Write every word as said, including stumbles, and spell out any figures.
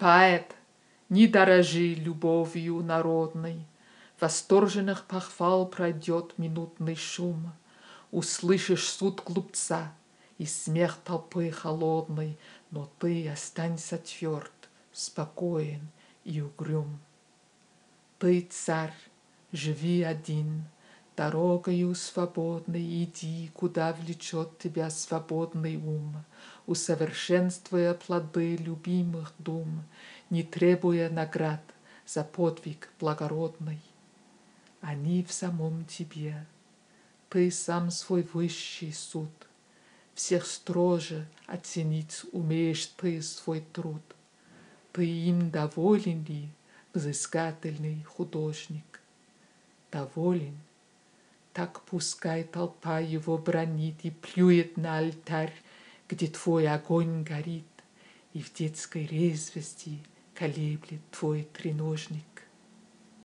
Поэт, не дорожи любовью народной, восторженных похвал пройдет минутный шум. Услышишь суд глупца и смех толпы холодной, но ты останься тверд, спокоен и угрюм. Ты, царь, живи один, дорогою свободной иди, куда влечет тебя свободный ум, усовершенствуя плоды любимых дум, не требуя наград за подвиг благородный. Они в самом тебе, ты сам свой высший суд, всех строже оценить умеешь ты свой труд. Ты им доволен ли, взыскательный художник? Доволен? Так пускай толпа его бранит и плюет на алтарь, где твой огонь горит, и в детской резвости колеблет твой треножник.